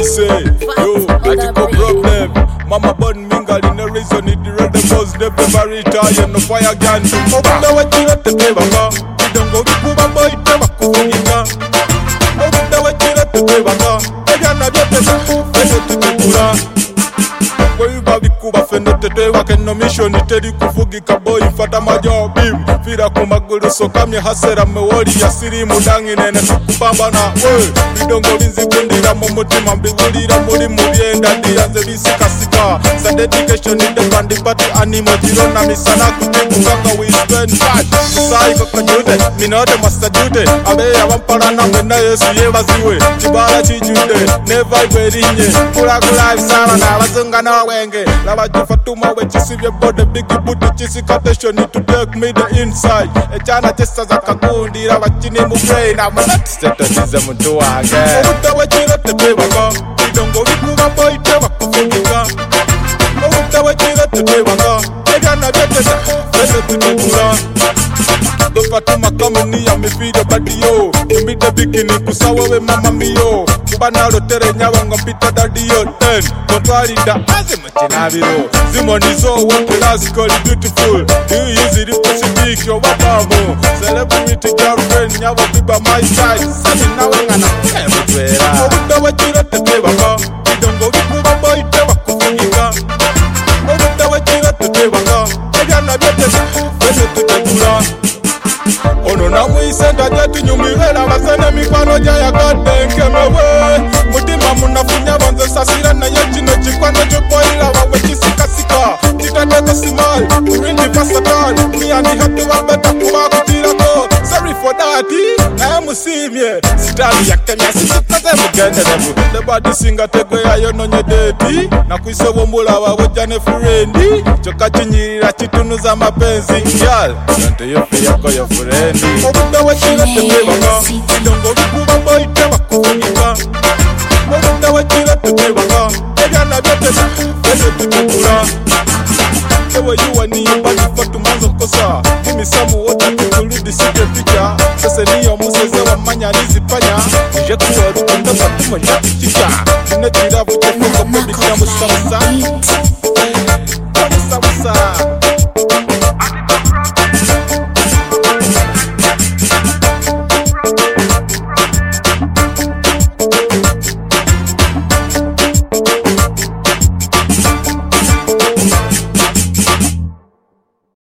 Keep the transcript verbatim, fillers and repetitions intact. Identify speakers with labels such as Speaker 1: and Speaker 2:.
Speaker 1: me say, yo, I got no problem. Mama born mingle in a reason it the red boss never retire no fire gun. Obunda wachira tetebanga, idongo bikuba boy tema kufunga. Obunda wachira tetebanga, ejana byetesa, ese tutukura. Kwa bikuba fende tetewa keno mission iteri kuvugika boy fata majo bim fira kumagulu sokamye hasera mewoli ya siri mudangi nene tukupambana we bidongo linzi kundira mu mutima mbigulira muri mubyenda ndiyanze bisikasika sa dedication in the band party animo jirona misana kutikunganga we spend cash sai ko kajute minode master jute abe abampara na mena yesu yebaziwe kibala kijude never gwerinye kula kula isana na bazunga na wenge laba jifatuma we chisibye bode big booty chisikatation to take me the inside echana chesa za kagundi laba chini mu brain I'm not statize muntu wange utawe chira tebanga idongo bikuba boy teba kufunga utawe chira tebanga ejana byetesa ese tutukura Fatuma kamuni ya mifido badio Mbide bikini kusawa we mama miyo Kubana lotere nyawa ngopita dadio ten Kontwari da azi machinabiro Zimonizo what class call it beautiful Do you use it to speak your wabamu Celebrity girlfriend nyawa biba my side Sani na wenga na kemu twera Obuda wachira tetebanga Idongo bikuba boy tewa kufungika Obuda wachira tetebanga Ejana byetesa Wese tutekula Ono na mwisenda jati nyumihera Bazene mikwano jaya gadenke mewe Mutima munafunya banze sasira na yechino chikwano chupoila wawe chisikasika Chitateko simai, urindi versatile Me and the hati wabeta kuwa kutirako Sorry for that, na emu simye Sitali ya kenya sisikaze mugende nebu The body singa tegwe ya yono nye dedi Na kuise wombula wawe jane furendi Choka chinyirira chitunuza mapenzi Girl, yonte yofi yako yo furendi Obuda wachira tetebanga Idongo bikuba boy teba kufunika Obuda wachira tetebanga Ejana byetesa, ese tutukura Ewe yuwa ni yubani fatu manzo kosa Kimi samu wota tukuludi sige picha Sese niyo museze wa manya nizipanya Nije kuwa rukunda batuma nyakichicha Nine tiravu chefuko pebi chamu samsa